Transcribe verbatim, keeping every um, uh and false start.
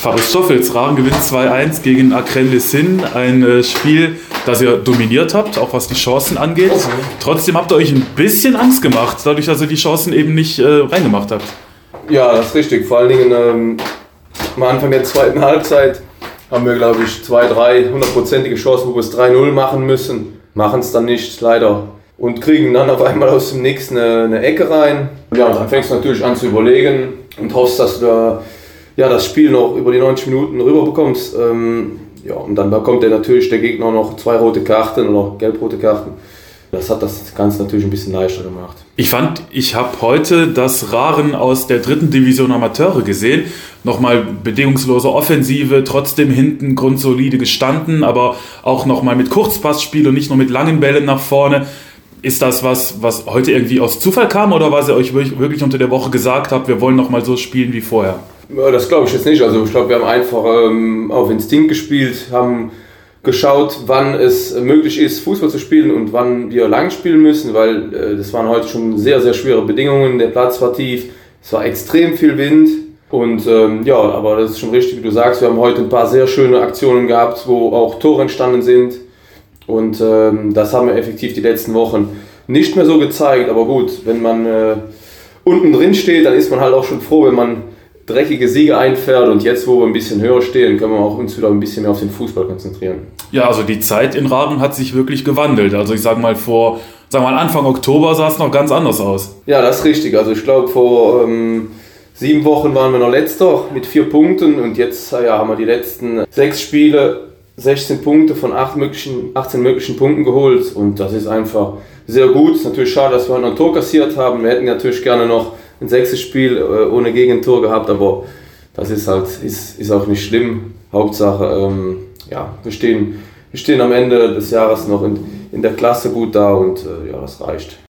Faris Stoffels, Rahren gewinnt zwei eins gegen Akren Lessin. Ein äh, Spiel, das ihr dominiert habt, auch was die Chancen angeht. Okay. Trotzdem habt ihr euch ein bisschen Angst gemacht, dadurch, dass ihr die Chancen eben nicht äh, reingemacht habt. Ja, das ist richtig. Vor allen Dingen ähm, am Anfang der zweiten Halbzeit haben wir, glaube ich, zwei, drei hundertprozentige Chancen, wo wir es drei null machen müssen. Machen es dann nicht, leider. Und kriegen dann auf einmal aus dem Nix eine, eine Ecke rein. Ja, und dann fängst du natürlich an zu überlegen und hoffst, dass du da, ja, das Spiel noch über die neunzig Minuten rüberbekommst. Ähm, ja, und dann bekommt der natürlich der Gegner noch zwei rote Karten oder gelb-rote Karten. Das hat das Ganze natürlich ein bisschen leichter gemacht. Ich fand, ich habe heute das Rahren aus der dritten Division Amateure gesehen. Nochmal bedingungslose Offensive, trotzdem hinten grundsolide gestanden, aber auch nochmal mit Kurzpassspiel und nicht nur mit langen Bällen nach vorne. Ist das was, was heute irgendwie aus Zufall kam oder was ihr euch wirklich unter der Woche gesagt habt, wir wollen nochmal so spielen wie vorher? Das glaube ich jetzt nicht. Also ich glaube, wir haben einfach ähm, auf Instinkt gespielt, haben geschaut, wann es möglich ist, Fußball zu spielen und wann wir lang spielen müssen, weil äh, das waren heute schon sehr, sehr schwere Bedingungen. Der Platz war tief, es war extrem viel Wind und ähm, ja, aber das ist schon richtig, wie du sagst, wir haben heute ein paar sehr schöne Aktionen gehabt, wo auch Tore entstanden sind und ähm, das haben wir effektiv die letzten Wochen nicht mehr so gezeigt, aber gut, wenn man äh, unten drin steht, dann ist man halt auch schon froh, wenn man dreckige Siege einfährt und jetzt, wo wir ein bisschen höher stehen, können wir auch uns wieder ein bisschen mehr auf den Fußball konzentrieren. Ja, also die Zeit in Rahren hat sich wirklich gewandelt. Also ich sage mal, vor sag mal Anfang Oktober sah es noch ganz anders aus. Ja, das ist richtig. Also ich glaube, vor ähm, sieben Wochen waren wir noch Letzter mit vier Punkten und jetzt ja, haben wir die letzten sechs Spiele sechzehn Punkte von acht möglichen, achtzehn möglichen Punkten geholt und das ist einfach sehr gut. Es ist natürlich schade, dass wir noch ein Tor kassiert haben. Wir hätten natürlich gerne noch ein sechstes Spiel äh, ohne Gegentor gehabt, aber das ist halt ist, ist auch nicht schlimm. Hauptsache, ähm, ja, wir stehen, wir stehen am Ende des Jahres noch in, in der Klasse gut da und äh, ja, das reicht.